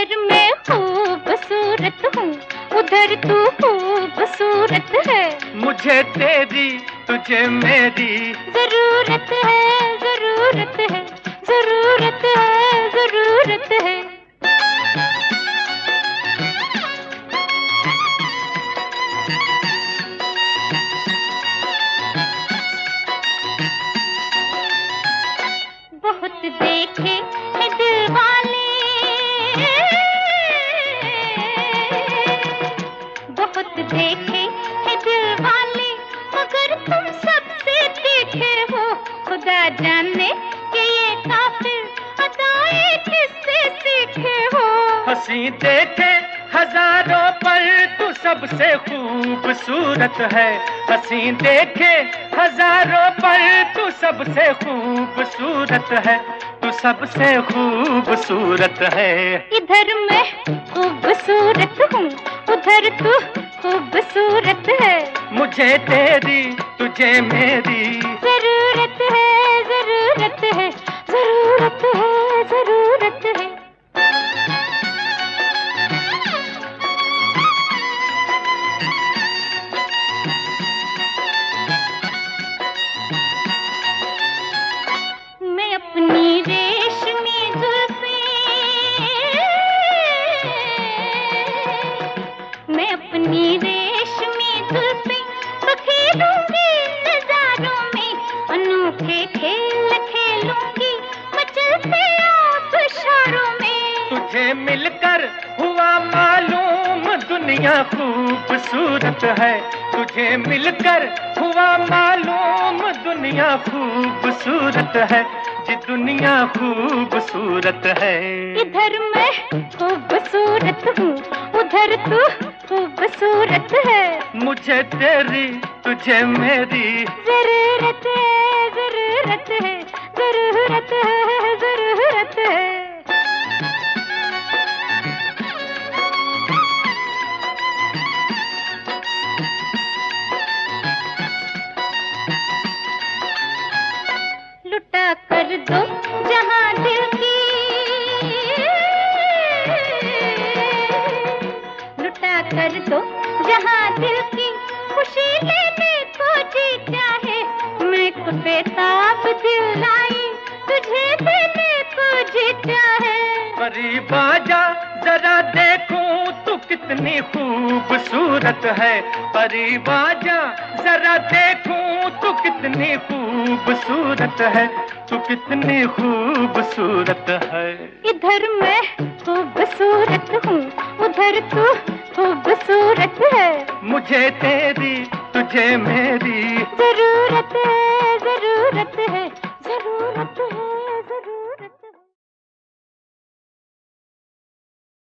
इधर मैं खूबसूरत हूँ, उधर तू खूबसूरत है। मुझे तेरी तुझे मेरी जरूरत है, जरूरत है, जरूरत है, जरूरत है। बहुत देखे हैं दिल वाले, बहुत देखे हैं दिल वाले, मगर तुम सबसे तीखे हो। खुदा जाने कि ये काफिर अदाएं किससे सीखे हो। हंसी देखे हजारों पर तू सबसे खूबसूरत है। हंसी देखे हजारों पर तू सबसे खूबसूरत है। तू सबसे खूबसूरत है। इधर मैं खूबसूरत हूँ, उधर तू खूबसूरत है। मुझे तेरी तुझे मेरी जरूरत है, जरूरत है, जरूरत है, जरूरत है। मैं अपनी रेशमी जुल्फें, मैं अपनी रेशमी जुल्फें बखेरूंगी नजारों में। अनोखे खेल खेलूंगी मचलते आबशारों में। तुझे मिलकर हुआ मालूम दुनिया खूबसूरत है। तुझे मिलकर हुआ मालूम दुनिया खूबसूरत है। जी दुनिया खूबसूरत है। इधर मैं खूबसूरत हूँ, उधर तू खूबसूरत है। मुझे तेरी तुझे मेरी जरूरत है, जरूरत है, जरूरत है, जरूरत है। लुटा कर दो जहां दिल की, लुटा कर दो जहां दिल की, खुशी लेने को जी चाहे। मैं को बेताब दिल लाई, तुझे देने को जी चाहे। करीब आजा जरा देखूं तू कितनी खूबसूरत है। करीब आजा जरा देखूं तू कितनी खूबसूरत है। तू कितनी खूबसूरत है। इधर मैं खूबसूरत हूँ, उधर तू खूबसूरत है। मुझे तेरी तुझे मेरी जरूरत है, जरूरत